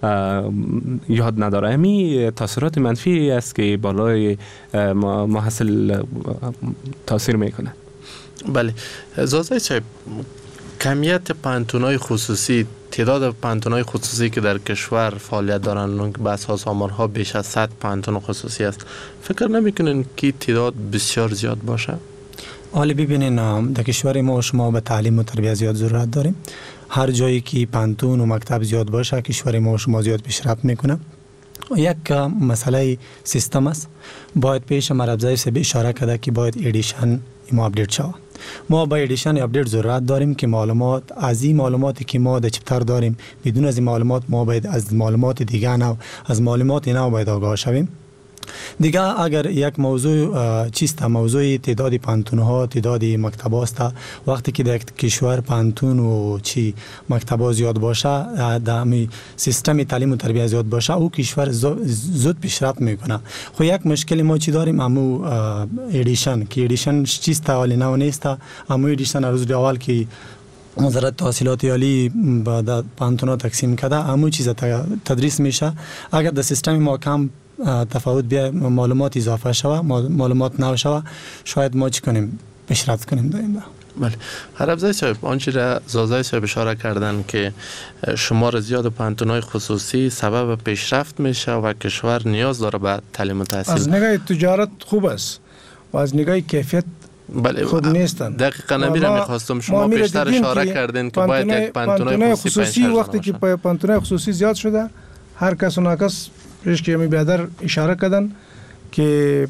یاد نداره. همی تاثیرات منفی است که بالای محصل تاثیر میکنه. بله. زازای صاحب، کمیت پانتونای خصوصی، تعداد پانتونای خصوصی که در کشور فعالیت دارن به اساس آمارها بیش از 100 پانتون خصوصی است. فکر نمیکنین که تعداد بسیار زیاد باشه؟ حالا ببینین در کشور ما شما به تعلیم و تربیت زیاد ضرورت داریم. هر جایی که پانتون و مکتب زیاد باشه کشور ما شما زیاد پیشرفت میکنه. یک مسئله سیستم است. باید پیش مربزای سه اشاره کرده که باید ایدیشن ما اپدیت شود. ما با ایدیشن اپدیت ضرورت داریم که معلومات از این معلوماتی که ما در چپتر داریم، بدون از این معلومات ما باید از معلومات دیگه نو، از معلومات نو باید آگاه شویم. دیگه اگر یک موضوع چیست، موضوع تعداد پانتون‌ها، تعداد مکتب‌ها است. وقتی که در کشور پانتون و چی مکتب‌ها زیاد باشه، در سیستم تعلیم و تربیت زیاد باشه، او کشور زود پیشرفت میکنه. خو یک مشکل ما چی داریم؟ امو ایدیشن، که ایدیشن چیست حالی نو نیست. امو ایدیشن روز اول که وزارت تحصیلات عالی به پانتون‌ها تقسیم کرده، امو چیز تدریس میشه. اگر در سیستم ما کم تفاوت بیا، معلومات اضافه شوه، معلومات نو شوه، شاید ما چی کنیم؟ پیشرفت کنیم دائما. بله. عربزای صاحب، آنچه را زازای صاحب اشاره کردن که شمار زیاد پانتونای خصوصی سبب پیشرفت میشه و کشور نیاز داره به تعلیم و تحصیل. از نگاه تجارت خوب است و از نگاه کیفیت خوب نیستن. دقیقاً نمیره میخواستم شما بیشتر اشاره کردین که باید یک پانتونای خصوصی وقتی که پانتونای خصوصی زیاد شده، هر کس و ناکس پیش که می بیادر اشاره کردن که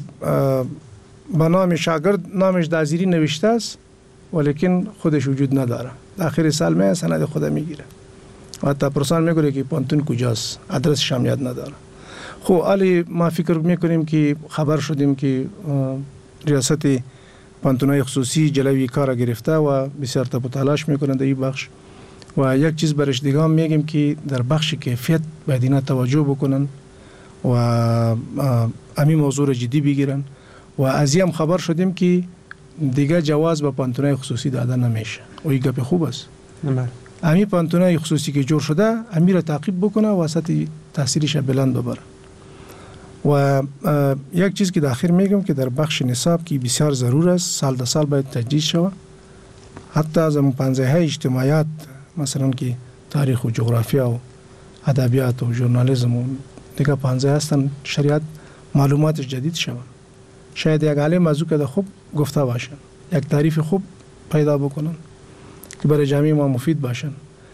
با نام شاگرد نامش در زیری نوشته است ولیکن خودش وجود نداره. آخر سال می سند خود میگیره. و حتی پرسان میکنه که پانتون کجاست، آدرسش هم یاد نداره. خب حالی ما فکر میکنیم که خبر شدیم که ریاست پانتونای خصوصی جلوی کار گرفته و بسیار تاب و تلاش میکنند در این بخش و یک چیز برش دیگه هم میگیم که در بخش کیفیت باید اینا توجه بکنن و همین موضوع را جدی بگیرن و از این هم خبر شدیم که دیگه جواز به پانتونای خصوصی داده نمیشه و این گپ خوب است. همین پانتونای خصوصی که جور شده همین را تعقیب بکنه و سطح تاثیرش بلند ببره. و یک چیز که داخل میگم که در بخش نصاب که بسیار ضرور است سال در سال باید تجدید شود. حتی از پنزه های اجتماعیات مثلا که تاریخ و جغرافیا و ادبیات و ژورنالیسم و دیگه پنزه هستن شریعت معلوماتش جدید شود. شاید یک عالم از او که خوب گفته باشن، یک تعریف خوب پیدا بکنن که برای جامعه ما مفید باشن.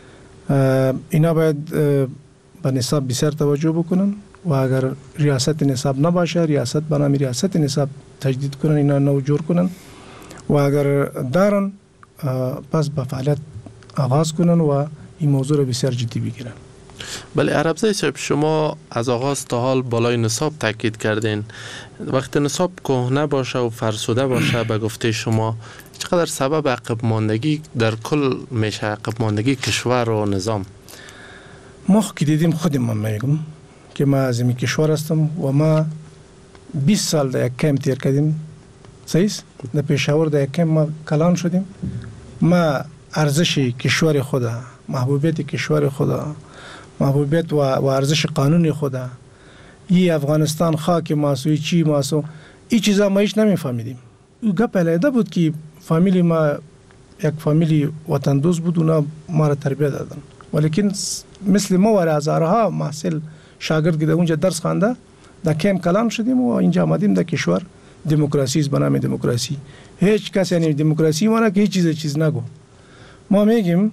اینا باید به نصاب بسیار توجه بکنن و اگر ریاست نصاب نباشه ریاست به نام ریاست نصاب تجدید کنن، اینا نو جور کنن و اگر دارن پس به فعالیت آغاز کنن و این موضوع رو بسیار جدی بگیرن. بله عربزای صاحب، شما از آغاز تا حال بالای نصاب تاکید کردین. وقتی نصاب کهنه باشه و فرسوده باشه به گفته شما چقدر سبب عقب ماندگی در کل میشه، عقب ماندگی کشور و نظام؟ ما که دیدیم خودم من میگم که ما از این کشور هستم و ما 20 سال در یک کم تیر کردیم، صحیح است؟ در پشاور در یک کم ما کلان شدیم. ما ارزش کشور خدا، محبوبیت کشور خدا، محبوبیت و ارزش قانون خدا، این افغانستان خاک ماسو، چی ماسو، این چیزا ما هیچ نمیفهمیدیم. گپ علیده بود که فامیلی ما یک فامیلی وطن دوست بود، اونا ما را تربیت دادن. ولیکن مثل ما و هزارها محصل شاگرد که در اونجا درس خوانده در کم کلان شدیم و اینجا آمدیم در کشور دموکراسی است به نام دموکراسی. هیچ کس یعنی دموکراسی مانه که هیچ چیز نگو. ما میگیم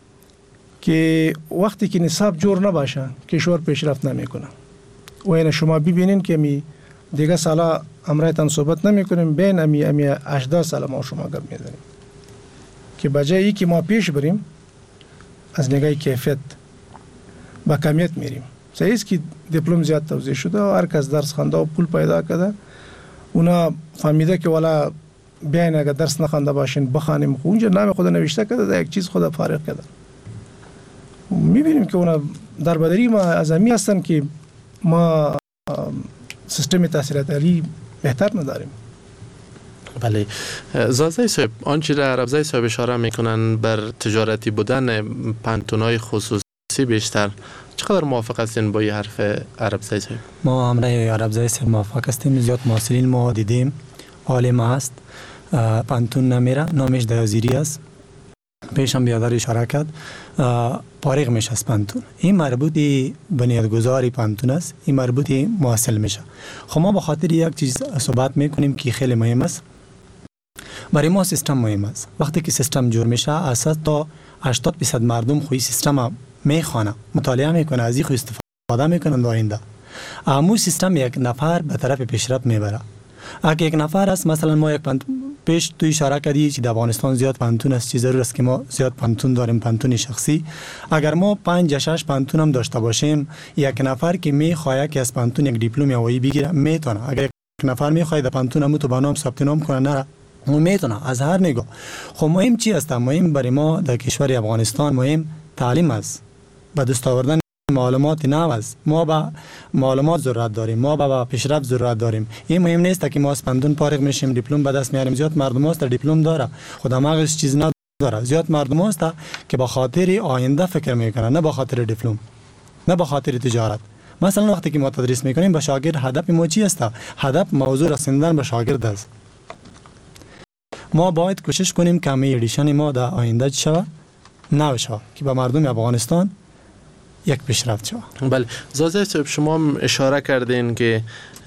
که وقتی که نصاب جور نباشه کشور پیشرفت نمیکنه. و این شما ببینین که می دیگه سالا امرایتان صحبت نمیکنیم، بین امی 18 سال ما شما گپ میزنیم که بجای ای که ما پیش بریم از نگاه کیفیت با کمیت میریم. صحیح است که دیپلم زیاد توزیع شده و هر کس درس خوانده و پول پیدا کرده، اونا فهمیده که والا بیاین اگر درس نخوانده باشین بخوانیم، اونجا نام خود نوشته کرده در یک چیز خود فارغ کرده. میبینیم که اونا در بدری ما از همی هستن که ما سیستم تحصیلات عالی بهتر نداریم. بله زازای صاحب، آنچه را عربزای صاحب اشاره میکنن بر تجارتی بودن پانتونای خصوصی بیشتر، چقدر موافق هستین با این حرف عربزای صاحب؟ ما همراه عربزای صاحب موافق هستیم. زیاد محصلین ما دیدیم عالم هست پانتون نمیره، نامش دیازیری است، پیشم بیادر اشاره کرد، فارغ میشه از پانتون. این مربوطی بنیادگذاری پانتون است، این مربوطی محصل میشه. خب ما به خاطر یک چیز صحبت میکنیم که خیلی مهم است. برای ما سیستم مهم است. وقتی که سیستم جور میشه اساس تا 80% مردم خوی سیستم میخوانه، مطالعه میکنه، از این خو استفاده میکنن. آینده امو سیستم یک نفر به طرف پیشرفت میبره. اگه یک نفر است، مثلا ما یک پیش تو اشاره کردی که در افغانستان زیاد پانتون است، چیز ضرور است که ما زیاد پانتون داریم، پانتون شخصی. اگر ما 5 یا 6 پانتون هم داشته باشیم، یک نفر که میخواد که از پانتون یک دیپلم هوایی بگیره میتونه. اگر یک نفر میخواد پانتون هم تو برنامه ثبت نام کنه نره، اون میتونه از هر نگاه. خب مهم چی است؟ مهم برای ما در کشور افغانستان مهم تعلیم است، به دست آوردن معلومات نو است. ما با معلومات ضرورت داریم، ما با پیشرفت ضرورت داریم. این مهم نیست که ما از پانتون فارغ میشیم دیپلم به دست میاریم. زیاد مردم است دیپلم داره، خدا مغز چیز نداره. زیاد مردم است که به خاطر آینده فکر میکنه، نه به خاطر دیپلم، نه به خاطر تجارت. مثلا وقتی که ما تدریس میکنیم به شاگرد هدف ما چی است؟ هدف موضوع رساندن به شاگرد است. ما باید کوشش کنیم که همه ایدیشن ما در آینده شود، نو شود که به مردم افغانستان یک پیشرفت شود. بله زازای صاحب، شما اشاره کردین که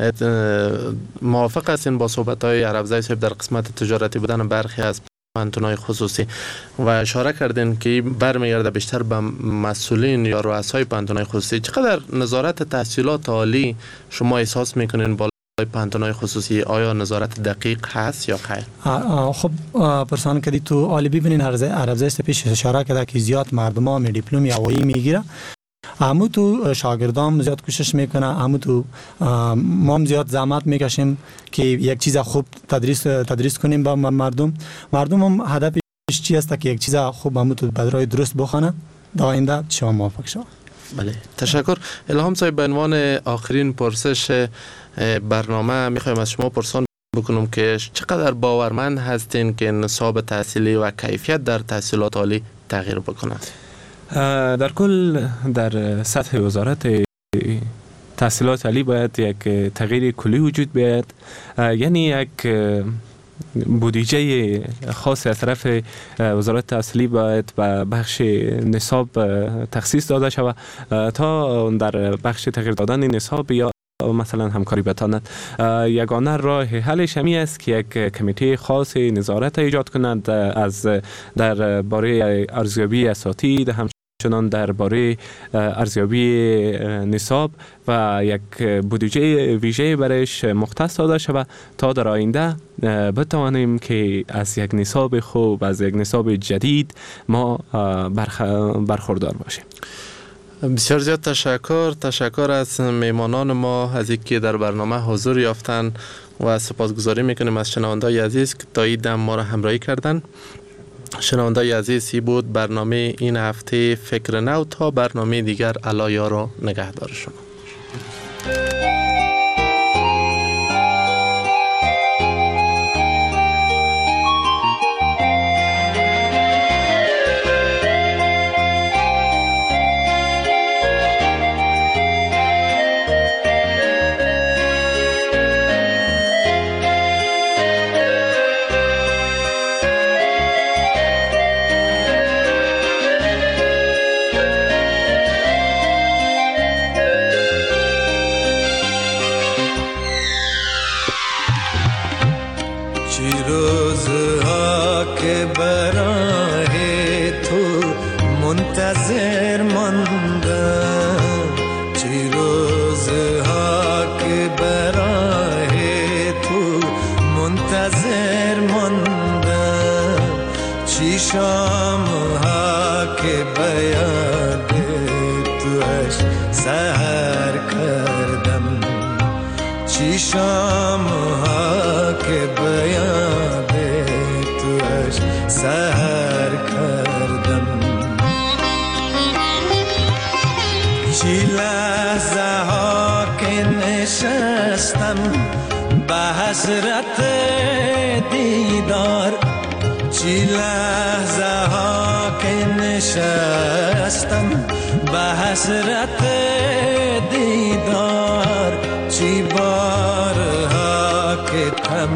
موافق هستین با صحبت‌های عربزای صاحب در قسمت تجارتی بودن برخی از پانتونای خصوصی و اشاره کردین که برمیگرده بیشتر به مسئولین یا رؤسای پانتونای خصوصی. چقدر نظارت تحصیلات عالی شما احساس میکنین پانتون‌های خصوصی آیا نظارت دقیق هست یا خیر؟ خب پرسان کردی تو حالی ببینین هر افزایش پیش اشاره کرده که زیاد مردم ها دیپلم هوایی میگیره. همو تو شاگردام زیاد کوشش میکنه، همو تو ما هم زیاد زحمت میکشیم که یک چیز خوب تدریس کنیم با مردم هم هدفش چی است که یک چیز خوب همو تو بدرای درست بخونه تا آینده شما موفق شو. بله تشکر. الهام صاحب، به عنوان آخرین پرسش برنامه میخوایم از شما پرسان بکنم که چقدر باورمند هستین که نصاب تحصیلی و کیفیت در تحصیلات عالی تغییر بکنه؟ در کل در سطح وزارت تحصیلات عالی باید یک تغییر کلی وجود بیاید، یعنی یک بودجه خاص از طرف وزارت تحصیلی باید به بخش نصاب تخصیص داده شود تا در بخش تغییر دادن نصاب یا مثلا همکاری بتواند. یگانه راه حلش همی است که یک کمیته خاص نظارت ایجاد کنند از در باره ارزیابی اساتید، همچنان درباره ارزیابی نصاب و یک بودجه ویژه برایش مختص داده شود تا در آینده بتوانیم که از یک نصاب خوب، از یک نصاب جدید ما برخوردار باشیم. بسیار زیاد تشکر از میمانان ما از اینکه در برنامه حضور یافتن و سپاسگزاری میکنیم از شنونده‌های عزیز که تا این دم ما را همراهی کردن. شنونده‌های عزیز، ای بود برنامه این هفته فکر نو. تا برنامه دیگر الله یار و نگهدار شما. حسرت دیدار، چی لحظه ها که نشستم به حسرت دیدار، چی بارها که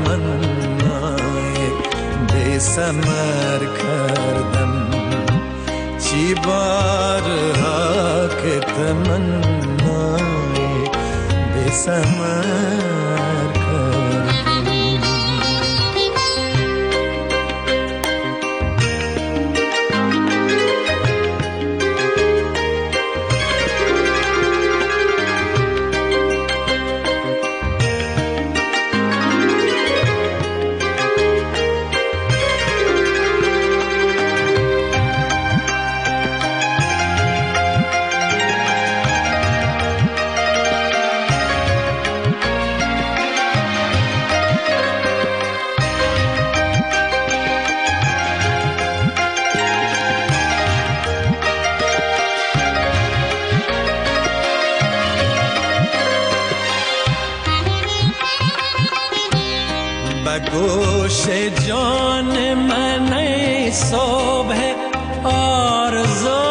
تمنای بی ثمر کردم، چی بارها که تمنای بی ثمر گوش جان من صبح آرزو